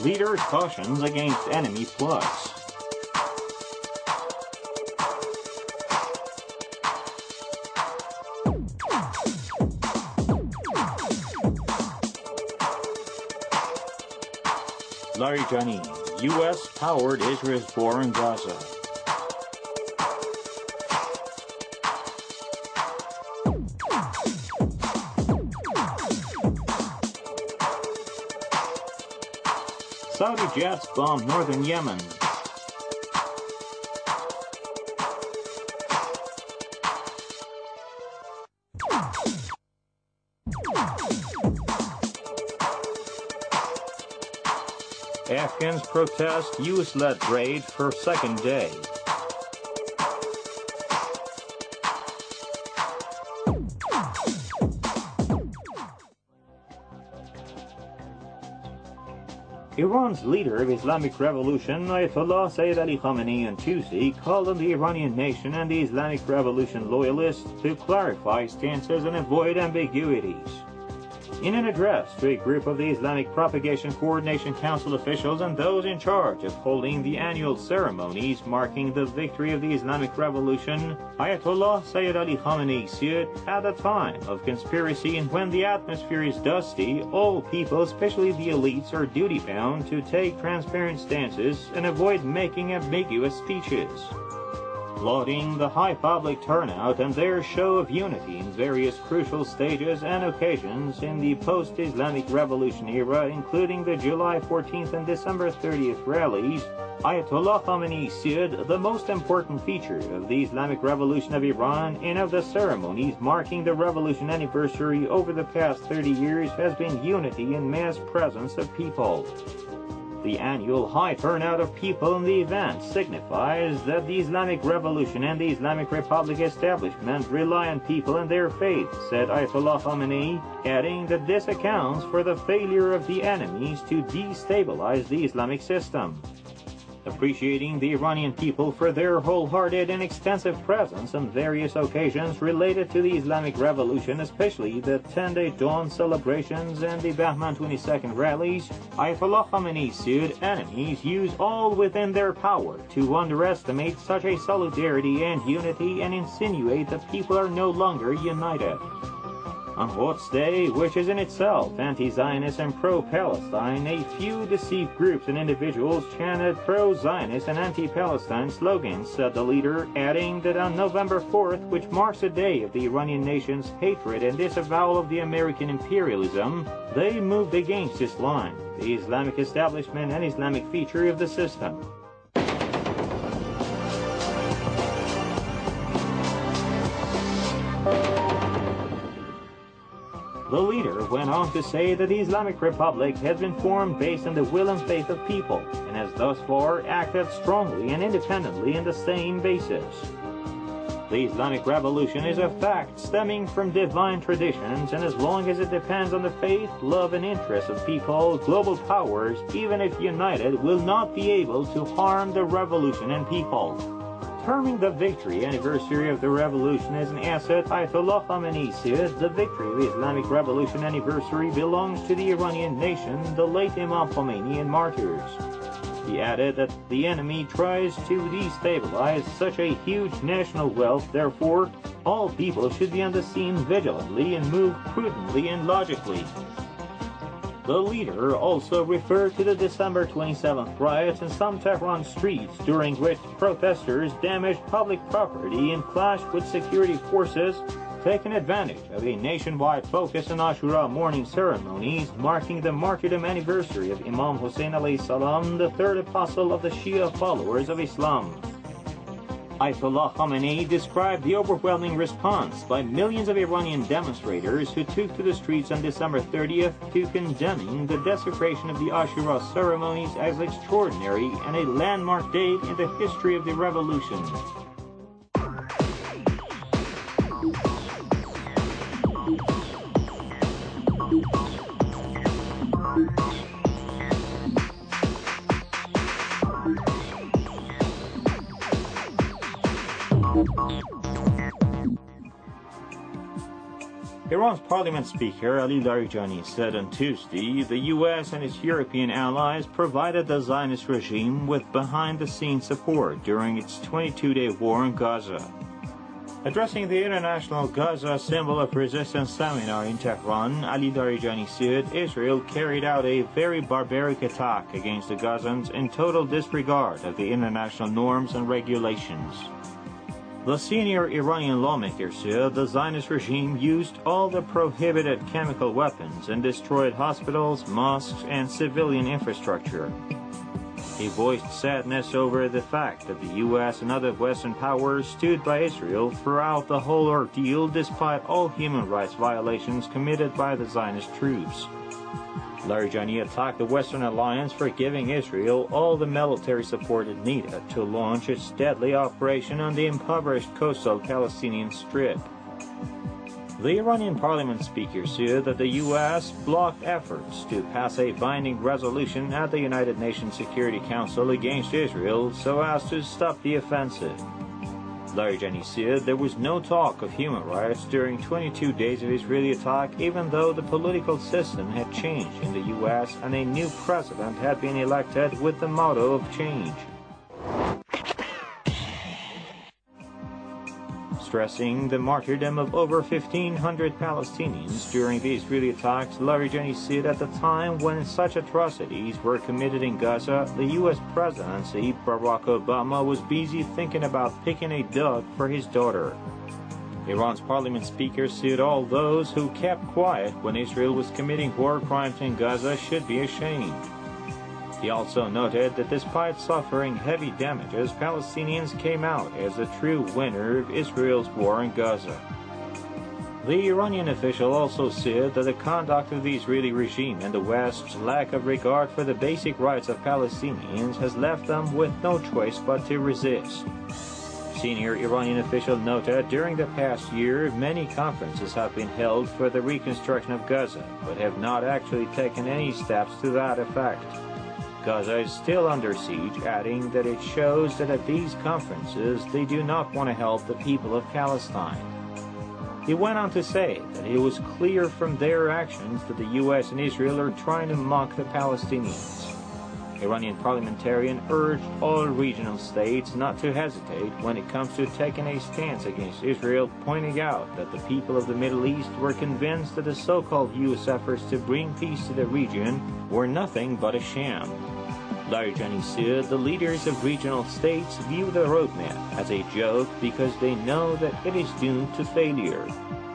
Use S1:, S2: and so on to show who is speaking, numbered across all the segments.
S1: Leader cautions against enemy plots. Larijani, U.S.-powered Israel's war in Gaza. Saudi jets bomb northern Yemen. Afghans protest U.S.-led raid for second day. Iran's leader of Islamic Revolution, Ayatollah Sayyid Ali Khamenei, on Tuesday called on the Iranian nation and the Islamic Revolution loyalists to clarify stances and avoid ambiguities. In an address to a group of the Islamic Propagation Coordination Council officials and those in charge of holding the annual ceremonies marking the victory of the Islamic Revolution, Ayatollah Sayyid Ali Khamenei said, at a time of conspiracy and when the atmosphere is dusty, all people, especially the elites, are duty-bound to take transparent stances and avoid making ambiguous speeches. Lauding the high public turnout and their show of unity in various crucial stages and occasions in the post-Islamic Revolution era, including the July 14th and December 30th rallies, Ayatollah Khamenei said the most important feature of the Islamic Revolution of Iran and of the ceremonies marking the revolution anniversary over the past 30 years has been unity and mass presence of people. The annual high turnout of people in the event signifies that the Islamic Revolution and the Islamic Republic establishment rely on people and their faith, said Ayatollah Khamenei, adding that this accounts for the failure of the enemies to destabilize the Islamic system. Appreciating the Iranian people for their wholehearted and extensive presence on various occasions related to the Islamic Revolution, especially the 10-day dawn celebrations and the Bahman 22nd rallies, Ayatollah Khamenei said enemies use all within their power to underestimate such a solidarity and unity and insinuate that people are no longer united. On Quds Day, which is in itself anti-Zionist and pro-Palestine, a few deceived groups and individuals chanted pro-Zionist and anti-Palestine slogans, said the leader, adding that on November 4th, which marks the day of the Iranian nation's hatred and disavowal of the American imperialism, they moved against Islam, the Islamic establishment and Islamic feature of the system. The leader went on to say that the Islamic Republic has been formed based on the will and faith of people, and has thus far acted strongly and independently on the same basis. The Islamic Revolution is a fact stemming from divine traditions, and as long as it depends on the faith, love, and interests of people, global powers, even if united, will not be able to harm the revolution and people. Terming the victory anniversary of the revolution as an asset, Ayatollah Khamenei said the victory of the Islamic Revolution anniversary belongs to the Iranian nation, the late Imam Khomeini, and martyrs. He added that the enemy tries to destabilize such a huge national wealth, therefore, all people should be on the scene vigilantly and move prudently and logically. The leader also referred to the December 27th riots in some Tehran streets, during which protesters damaged public property and clashed with security forces, taking advantage of a nationwide focus on Ashura mourning ceremonies marking the martyrdom anniversary of Imam Hussein alayhi salam, the third apostle of the Shia followers of Islam. Ayatollah Khamenei described the overwhelming response by millions of Iranian demonstrators who took to the streets on December 30th to condemning the desecration of the Ashura ceremonies as extraordinary and a landmark date in the history of the revolution. Iran's parliament speaker Ali Larijani said on Tuesday the U.S. and its European allies provided the Zionist regime with behind-the-scenes support during its 22-day war in Gaza. Addressing the International Gaza Symbol of Resistance seminar in Tehran, Ali Larijani said Israel carried out a very barbaric attack against the Gazans in total disregard of the international norms and regulations. The senior Iranian lawmaker said the Zionist regime used all the prohibited chemical weapons and destroyed hospitals, mosques, and civilian infrastructure. He voiced sadness over the fact that the U.S. and other Western powers stood by Israel throughout the whole ordeal despite all human rights violations committed by the Zionist troops. Larijani attacked the Western alliance for giving Israel all the military support it needed to launch its deadly operation on the impoverished coastal Palestinian Strip. The Iranian parliament speaker said that the U.S. blocked efforts to pass a binding resolution at the United Nations Security Council against Israel so as to stop the offensive. Larijani said there was no talk of human rights during 22 days of Israeli attack, even though the political system had changed in the U.S. and a new president had been elected with the motto of change. Stressing the martyrdom of over 1,500 Palestinians during the Israeli attacks, Larijani said at the time when such atrocities were committed in Gaza, the U.S. presidency, Barack Obama, was busy thinking about picking a dog for his daughter. Iran's parliament speaker said all those who kept quiet when Israel was committing war crimes in Gaza should be ashamed. He also noted that despite suffering heavy damages, Palestinians came out as the true winner of Israel's war in Gaza. The Iranian official also said that the conduct of the Israeli regime and the West's lack of regard for the basic rights of Palestinians has left them with no choice but to resist. Senior Iranian official noted during the past year many conferences have been held for the reconstruction of Gaza, but have not actually taken any steps to that effect. Gaza is still under siege, adding that it shows that at these conferences they do not want to help the people of Palestine. He went on to say that it was clear from their actions that the U.S. and Israel are trying to mock the Palestinians. Iranian parliamentarian urged all regional states not to hesitate when it comes to taking a stance against Israel, pointing out that the people of the Middle East were convinced that the so-called U.S. efforts to bring peace to the region were nothing but a sham. Larijani said the leaders of regional states view the roadmap as a joke because they know that it is doomed to failure.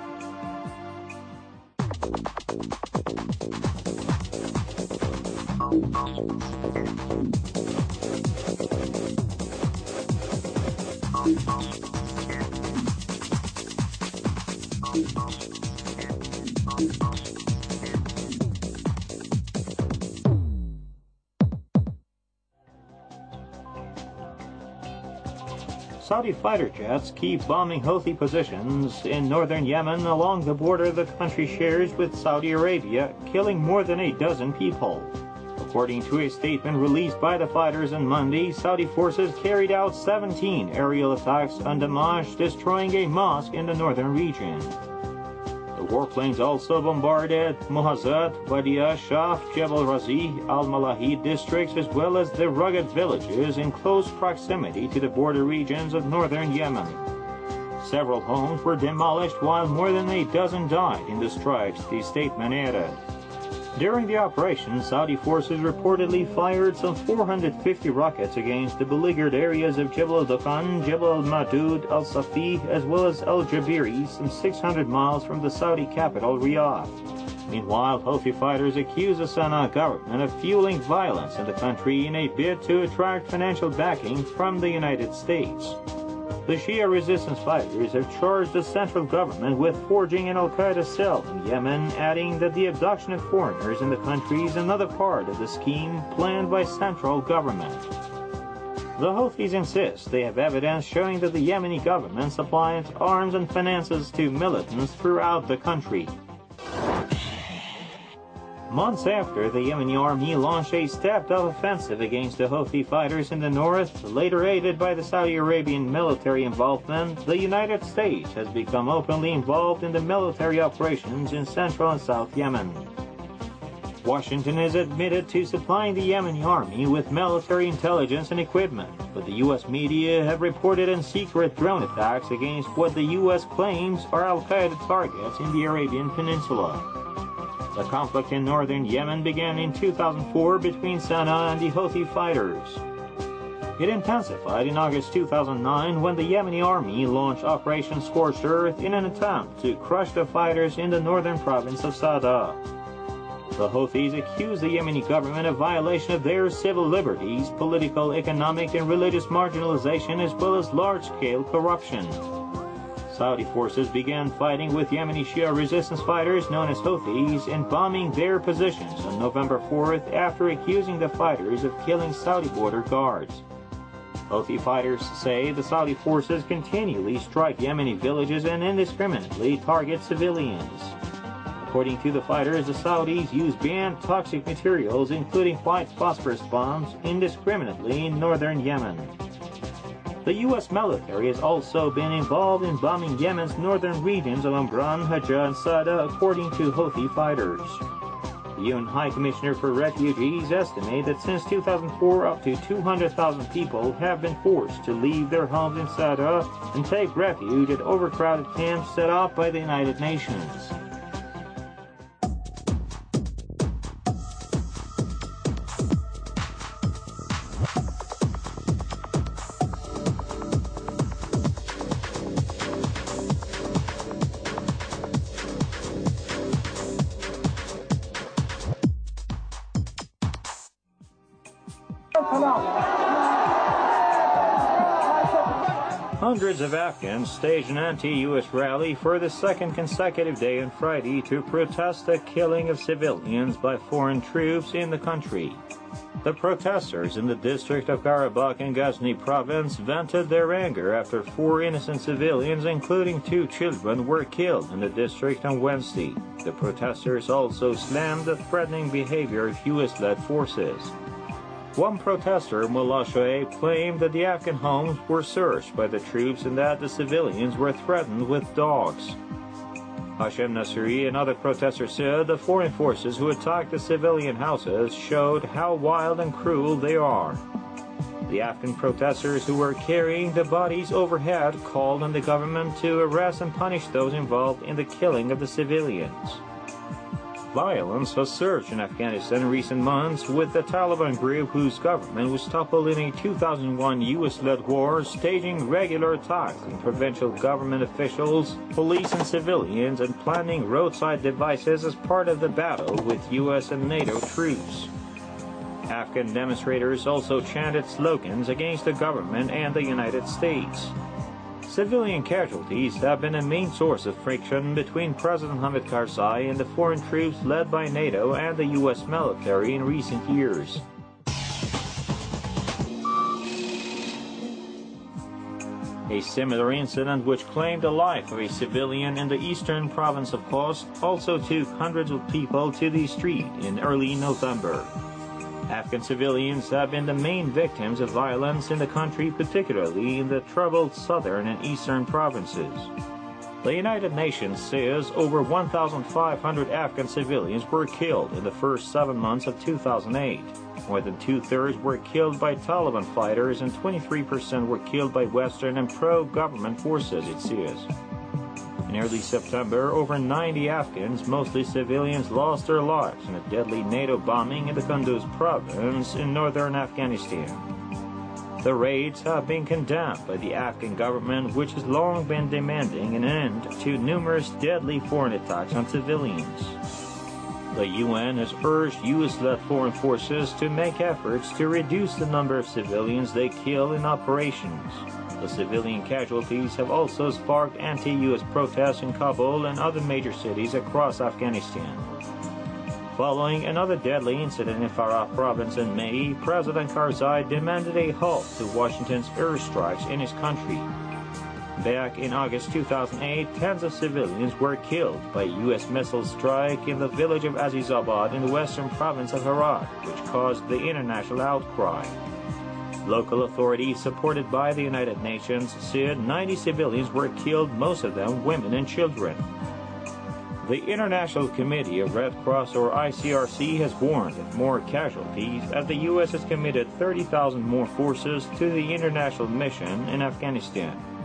S1: Saudi fighter jets keep bombing Houthi positions in northern Yemen along the border the country shares with Saudi Arabia, killing more than a dozen people. According to a statement released by the fighters on Monday, Saudi forces carried out 17 aerial attacks on Damascus, destroying a mosque in the northern region. The warplanes also bombarded Muhazzat, Wadia, Shaf, Jebel Razi, Al-Malahi districts, as well as the rugged villages in close proximity to the border regions of northern Yemen. Several homes were demolished while more than a dozen died in the strikes, the statement added. During the operation, Saudi forces reportedly fired some 450 rockets against the beleaguered areas of Jebel al-Dakhan, Jebel al-Madud, al-Safi, as well as al-Jabiri, some 600 miles from the Saudi capital, Riyadh. Meanwhile, Houthi fighters accuse the Sana'a government of fueling violence in the country in a bid to attract financial backing from the United States. The Shia resistance fighters have charged the central government with forging an al-Qaeda cell in Yemen, adding that the abduction of foreigners in the country is another part of the scheme planned by central government. The Houthis insist they have evidence showing that the Yemeni government supplies arms and finances to militants throughout the country. Months after the Yemeni army launched a stepped-up offensive against the Houthi fighters in the north, later aided by the Saudi Arabian military involvement, the United States has become openly involved in the military operations in central and south Yemen. Washington is admitted to supplying the Yemeni army with military intelligence and equipment, but the U.S. media have reported on secret drone attacks against what the U.S. claims are al-Qaeda targets in the Arabian Peninsula. The conflict in northern Yemen began in 2004 between Sana'a and the Houthi fighters. It intensified in August 2009 when the Yemeni army launched Operation Scorched Earth in an attempt to crush the fighters in the northern province of Sana'a. The Houthis accused the Yemeni government of violation of their civil liberties, political, economic, and religious marginalization, as well as large-scale corruption. Saudi forces began fighting with Yemeni Shia resistance fighters known as Houthis and bombing their positions on November 4th after accusing the fighters of killing Saudi border guards. Houthi fighters say the Saudi forces continually strike Yemeni villages and indiscriminately target civilians. According to the fighters, the Saudis use banned toxic materials, including white phosphorus bombs, indiscriminately in northern Yemen. The U.S. military has also been involved in bombing Yemen's northern regions of Umran, Hajjah, and Sada, according to Houthi fighters. The UN High Commissioner for Refugees estimates that since 2004 up to 200,000 people have been forced to leave their homes in Sada and take refuge at overcrowded camps set up by the United Nations. Hundreds of Afghans staged an anti-U.S. rally for the second consecutive day on Friday to protest the killing of civilians by foreign troops in the country. The protesters in the district of Karabakh in Ghazni province vented their anger after 4 innocent civilians, including 2 children, were killed in the district on Wednesday. The protesters also slammed the threatening behavior of U.S.-led forces. One protester, Mullah Shoaib, claimed that the Afghan homes were searched by the troops and that the civilians were threatened with dogs. Hashem Nasri, another protester, said the foreign forces who attacked the civilian houses showed how wild and cruel they are. The Afghan protesters who were carrying the bodies overhead called on the government to arrest and punish those involved in the killing of the civilians. Violence has surged in Afghanistan in recent months, with the Taliban group, whose government was toppled in a 2001 U.S.-led war, staging regular attacks on provincial government officials, police and civilians, and planting roadside devices as part of the battle with U.S. and NATO troops. Afghan demonstrators also chanted slogans against the government and the United States. Civilian casualties have been a main source of friction between President Hamid Karzai and the foreign troops led by NATO and the U.S. military in recent years. A similar incident, which claimed the life of a civilian in the eastern province of Khost, also took hundreds of people to the street in early November. Afghan civilians have been the main victims of violence in the country, particularly in the troubled southern and eastern provinces. The United Nations says over 1,500 Afghan civilians were killed in the first 7 months of 2008. More than 2/3 were killed by Taliban fighters and 23% were killed by Western and pro-government forces, it says. In early September, over 90 Afghans, mostly civilians, lost their lives in a deadly NATO bombing in the Kunduz province in northern Afghanistan. The raids have been condemned by the Afghan government, which has long been demanding an end to numerous deadly foreign attacks on civilians. The UN has urged U.S.-led foreign forces to make efforts to reduce the number of civilians they kill in operations. The civilian casualties have also sparked anti-U.S. protests in Kabul and other major cities across Afghanistan. Following another deadly incident in Farah province in May, President Karzai demanded a halt to Washington's airstrikes in his country. Back in August 2008, tens of civilians were killed by a U.S. missile strike in the village of Azizabad in the western province of Herat, which caused the international outcry. Local authorities, supported by the United Nations, said 90 civilians were killed, most of them women and children. The International Committee of Red Cross, or ICRC, has warned of more casualties as the U.S. has committed 30,000 more forces to the international mission in Afghanistan.